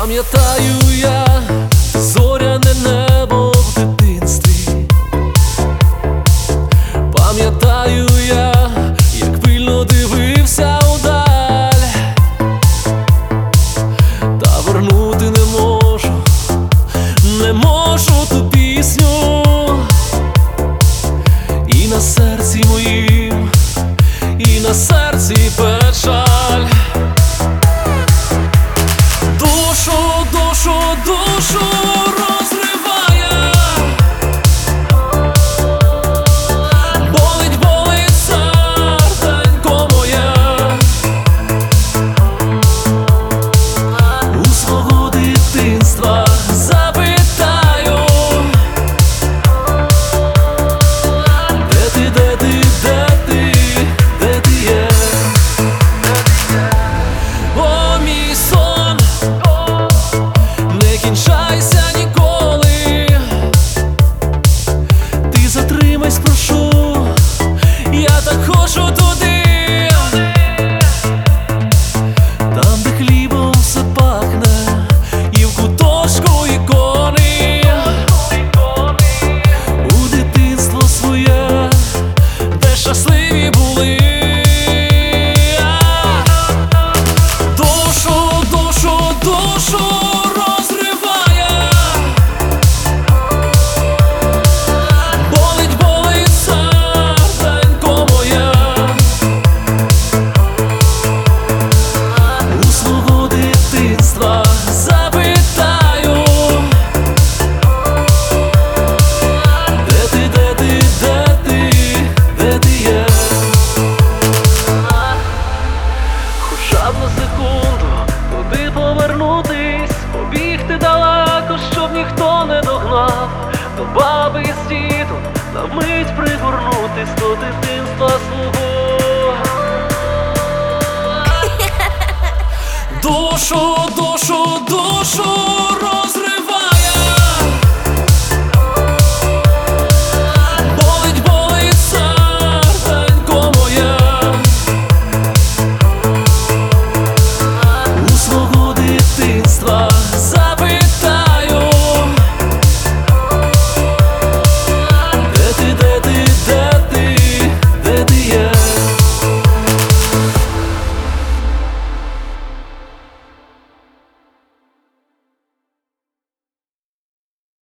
Пам'ятаю я зоряне небо в дитинстві. Пам'ятаю я, як пильно дивився удаль. Та вернути не можу ту пісню. І на серці моїм, і на серці печаль. Душу розриває, болить серденько моє. У свого дитинства запитаю: де ти є? О, мій сон, не кінчайся ніколи. Ти затримайся, прошу, я так хочу туди, там, де хлібом все пахне, і в куточку ікони. У дитинство своє, де щасливі були. Душу розриває, болить серденько моє. У свого дитинства запитаю: де ти є? Хоча б на секунду туди повернутись, побігти далеко, щоб ніхто не догнав, до баби і з дідом на мить пригорнутись до дитинства свого. Душу